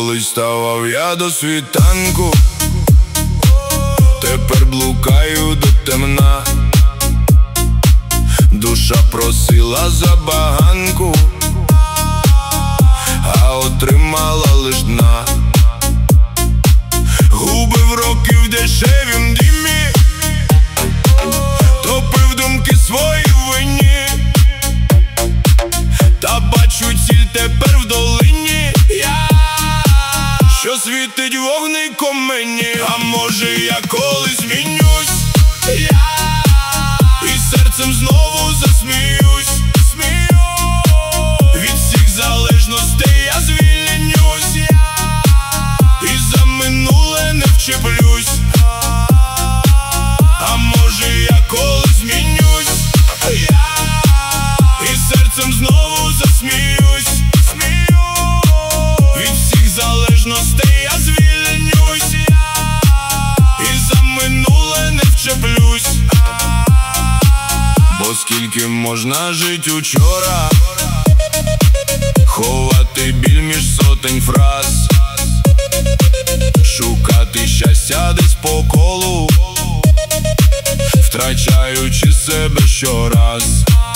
Колись ставав я до світанку, тепер блукаю до темна. Душа просила забаганку, а отримала лиш дна. Губив роки в дешевім димі, топив думки свої в вині. Та бачу ціль тепер в долині, що світить вогником мені. А може я колись змінюсь, і серцем знову засміюсь. Від всіх залежностей я звільнюсь, і за минуле не вчеплюсь. А може я колись змінюсь, і серцем знову засміюсь. Від всіх залежностей я звільнюсь, і за минуле не вчеплюсь. Бо скільки можна жить учора, ховати біль між сотень фраз, шукати щастя десь по колу, втрачаючи себе щораз.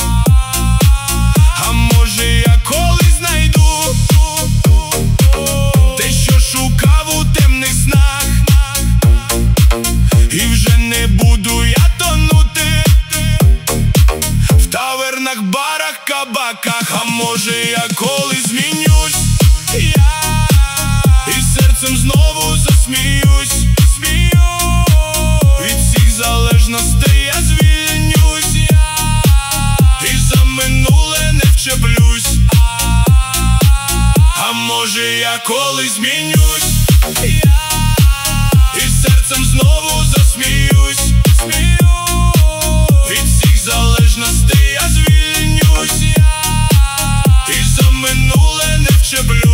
А може я колись знайду те, що шукав у темних снах, і вже не буду я тонути в тавернах, барах, кабаках. А може я колись змінюсь, і серцем знову засміюсь. Від всіх залежностей я звільнюсь, і за минуле не вчеплюсь. А може я колись змінюсь, і серцем знову засміюсь. Від всіх залежностей я звільнюсь, і за минуле не вчеплюсь.